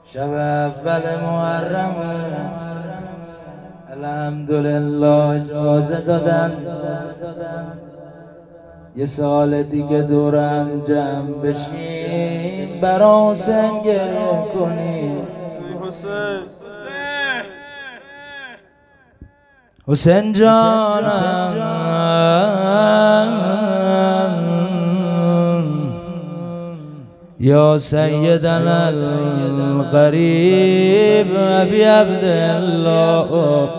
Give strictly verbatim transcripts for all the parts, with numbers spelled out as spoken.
شب اول محرم الحمدلله اجازه دادن یه سال دیگه دورم جمع بشیم برا حسین گریه کنیم. حسین جانم یا سیدنا الغریب ابی عبدالله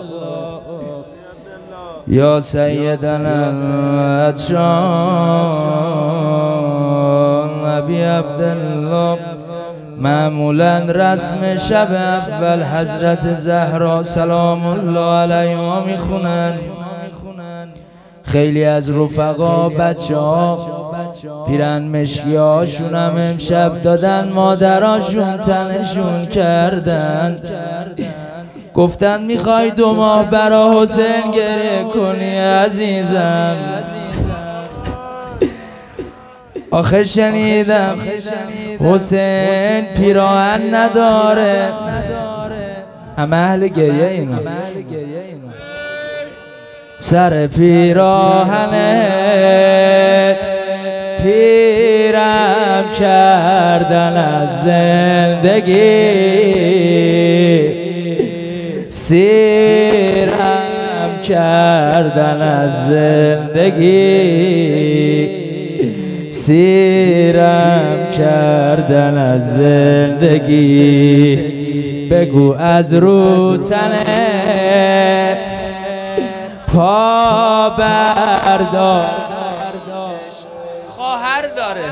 یا سیدنا العطشان ابی عبدالله. معمولا رسم شب اول حضرت زهرا سلام الله علیها میخونن. خیلی از رفقا بچه ها پیرن مشکی هاشون هم امشب دادن، مادراشون تنشون کردن، گفتن میخوای دو ماه برا حسین گریه کنی عزیزم. آخه شنیدم حسین پیراهن نداره. همه اهل گریه اینا. سر پیراهنت پیرم کردن از زندگی، سیرم کردن از زندگی، سیرم کردن از زندگی. بگو از رو تنه پا بردار. خواهر داره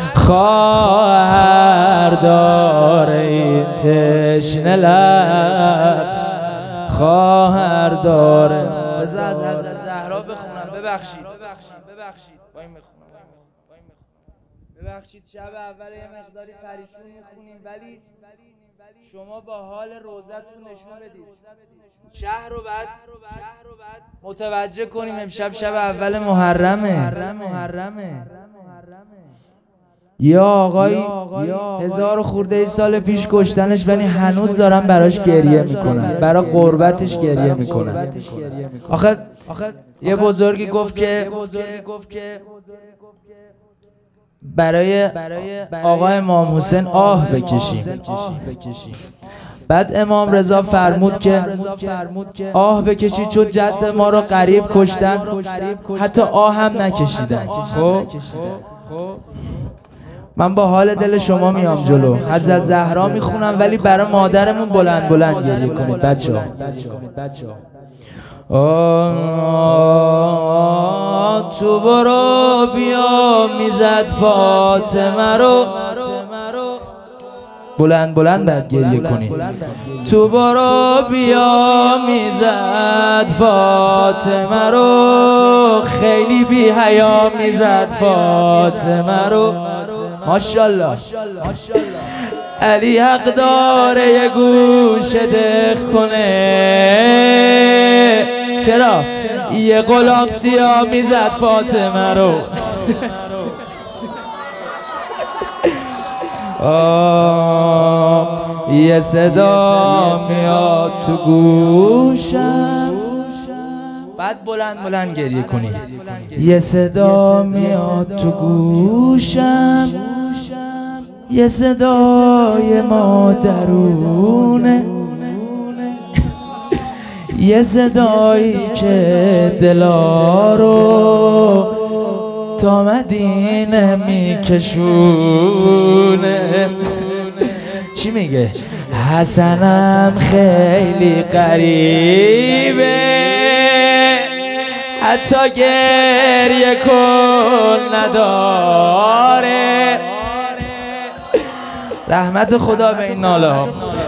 خواهر داره این تشنه لب، خواهر داره. بذار از حضرت زهرا بخونم. ببخشید ببخشید ببخشید شب اول یه مقداری پریشون میخونیم، ولی شما با حال روزتون نشون بدید. شهر رو بعد متوجه کنیم امشب شب اول محرمه. یا آقای هزار خورده ای سال پیش کشتنش، ولی هنوز دارن براش گریه میکنن، برای قربتش گریه میکنن. آخه یه بزرگی گفت که برای آقا امام حسین آه بکشیم. بعد امام رضا فرمود که آه بکشید چون جد ما رو غریب کشتن، حتی آه هم نکشیدن. خب من با حال دل شما میام جلو. حضرت زهرا میخونم ولی برای مادرمون بلند بلند گریه کنید بچه ها. آه تو برو بیا میزد فاطمه رو، بلند بلند بعد گریه کنید. تو برو بیا میزد فاطمه رو، خیلی بی حیا میزد فاطمه رو. ماشاءالله علی حق داره یه گوشه دق کنه. چرا؟ یه غلام سیاه میزد فاطمه رو. آه یه صدا میاد تو گوشم، بعد بلند بلند گریه کنید. یه صدا میاد تو گوشم، یه صدای مادرونه، یه صدایی که دلا رو تا مدینه میکشونه. چی میگه؟ حسنم خیلی غریبه، حتی گریه کن نداره. رحمت خدا به این ناله ها.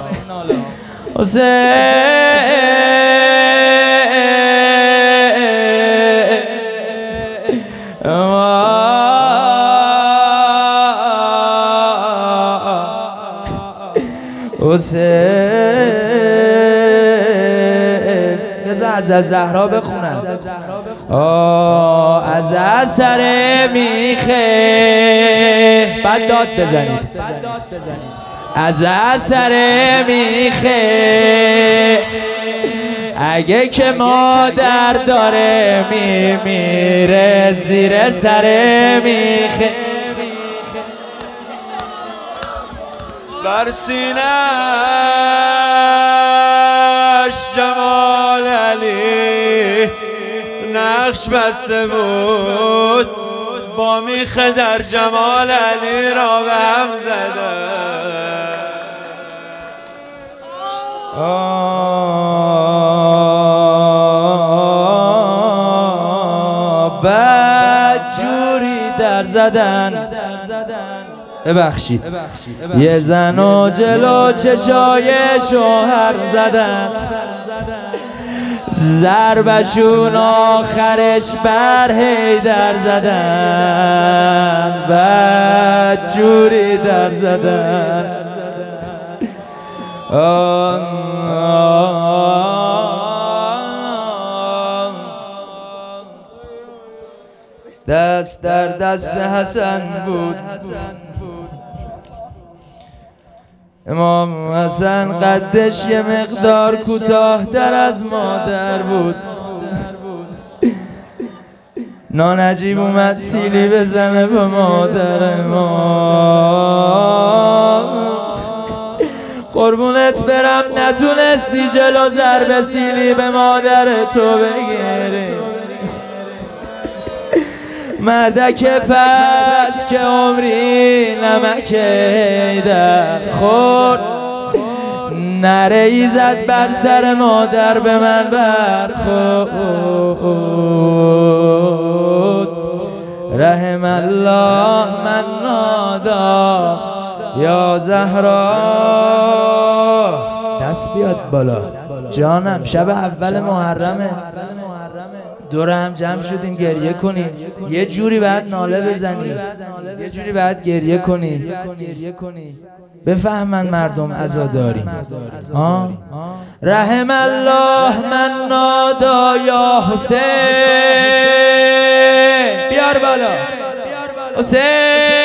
حسین بذار از زهرا بخونم. آه از اثر میخه بعد داد بزنید. از اثر میخه، اگه که مادر داره میمیره زیر سر میخه. بر سینه‌اش جمال علی نقش بسته بود، با میخه در جمال علی را به هم زده. بد جوری در زدن، ببخشید یه زن و جلو چشای شوهر زدن، ضربشون آخرش بر حیدر زدن، بد جوری در زدن. دست در دست حسن بود، امام حسن قدش یه مقدار کوتاه‌تر از مادر بود. نانجیب اومد سیلی بزنه به مادر ما، قربونت برم نتونستی جلو ضرب سیلی به مادر تو بگیری. مردک پس که عمری نمک در خورد، نره ای زد بر سر مادر به من برخورد. رحم الله من نادا یا زهرا. دست بیاد بالا جانم، شب اول محرمه، دور هم جمع شدیم گریه کنیم. یه جوری باید ناله بزنی، یه جوری باید گریه کنی، بفهمن مردم عزاداریم. رحم الله من نادا یا حسین. بیار بالا حسین.